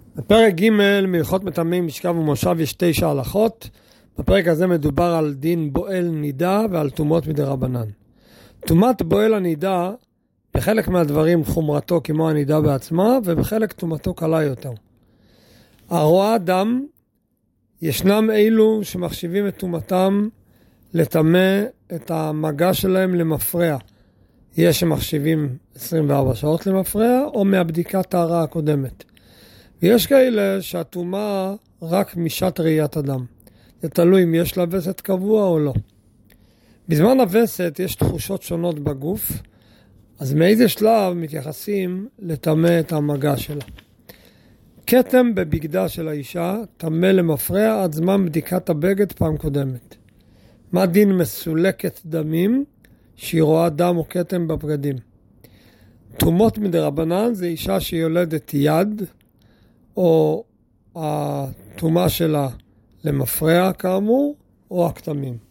בפרק ג' מהלכות מטמאים משכב ומושב יש 9 הלכות. בפרק הזה מדובר על דין בועל נידה ועל טומאות מדרבנן. טומאת בועל הנידה, בחלק מהדברים חומרתו כמו הנידה בעצמה, ובחלק טומאתו קלה יותר. הרואה דם, ישנם אילו שמחשיבים את טומאתם לטמא את המגע שלהם למפרע. יש שמחשיבים 24 שעות למפרע, או מהבדיקת טהרה הקודמת. ויש כאלה שהטומאה רק משעת ראיית הדם. זה תלוי אם יש לה וסת קבוע או לא. בזמן הווסת יש תחושות שונות בגוף, אז מאיזה שלב מתייחסים לטמא את המגע שלה. כתם בבגדה של האישה טמא למפרע עד זמן בדיקת הבגד פעם קודמת. מה דין מסולקת דמים שהיא רואה דם או כתם בבגדים? טומאות מדרבנן זה אישה שיולדת יד, או הטומאה שלה למפרע כאמור, או הכתמים.